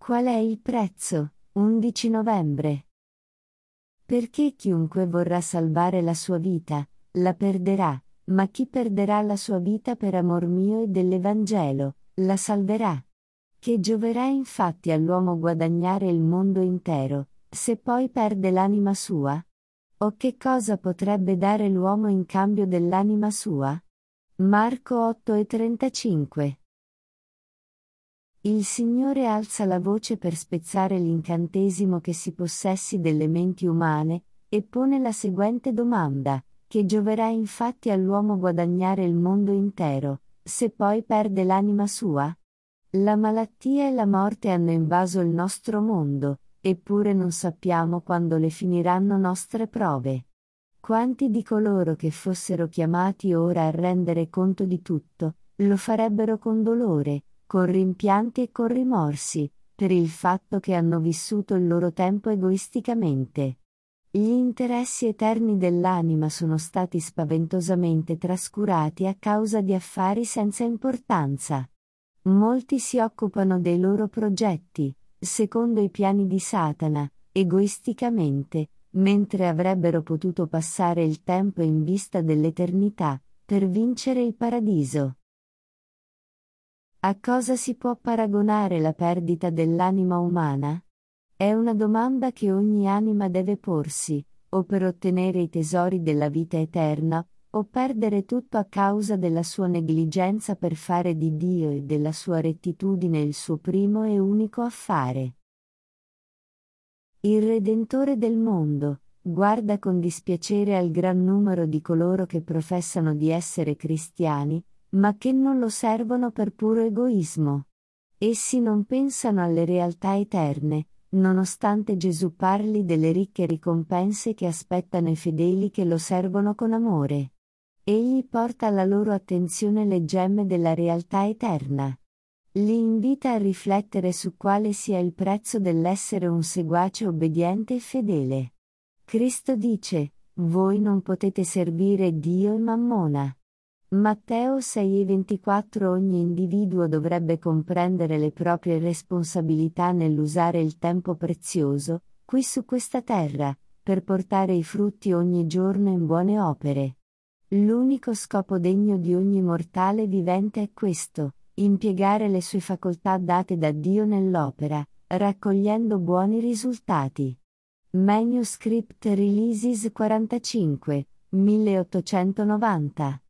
Qual è il prezzo? 11 novembre. Perché chiunque vorrà salvare la sua vita, la perderà, ma chi perderà la sua vita per amor mio e dell'Evangelo, la salverà. Che gioverà infatti all'uomo guadagnare il mondo intero, se poi perde l'anima sua? O che cosa potrebbe dare l'uomo in cambio dell'anima sua? Marco 8,35. Il Signore alza la voce per spezzare l'incantesimo che si possessi delle menti umane, e pone la seguente domanda: che gioverà infatti all'uomo guadagnare il mondo intero, se poi perde l'anima sua? La malattia e la morte hanno invaso il nostro mondo, eppure non sappiamo quando le finiranno nostre prove. Quanti di coloro che fossero chiamati ora a rendere conto di tutto, lo farebbero con dolore, con rimpianti e con rimorsi, per il fatto che hanno vissuto il loro tempo egoisticamente. Gli interessi eterni dell'anima sono stati spaventosamente trascurati a causa di affari senza importanza. Molti si occupano dei loro progetti, secondo i piani di Satana, egoisticamente, mentre avrebbero potuto passare il tempo in vista dell'eternità, per vincere il paradiso. A cosa si può paragonare la perdita dell'anima umana? È una domanda che ogni anima deve porsi, o per ottenere i tesori della vita eterna, o perdere tutto a causa della sua negligenza per fare di Dio e della sua rettitudine il suo primo e unico affare. Il Redentore del mondo guarda con dispiacere al gran numero di coloro che professano di essere cristiani, ma che non lo servono per puro egoismo. Essi non pensano alle realtà eterne, nonostante Gesù parli delle ricche ricompense che aspettano i fedeli che lo servono con amore. Egli porta alla loro attenzione le gemme della realtà eterna. Li invita a riflettere su quale sia il prezzo dell'essere un seguace obbediente e fedele. Cristo dice: voi non potete servire Dio e Mammona. Matteo 6,24. Ogni individuo dovrebbe comprendere le proprie responsabilità nell'usare il tempo prezioso, qui su questa terra, per portare i frutti ogni giorno in buone opere. L'unico scopo degno di ogni mortale vivente è questo: impiegare le sue facoltà date da Dio nell'opera, raccogliendo buoni risultati. Manuscript Releases 45, 1890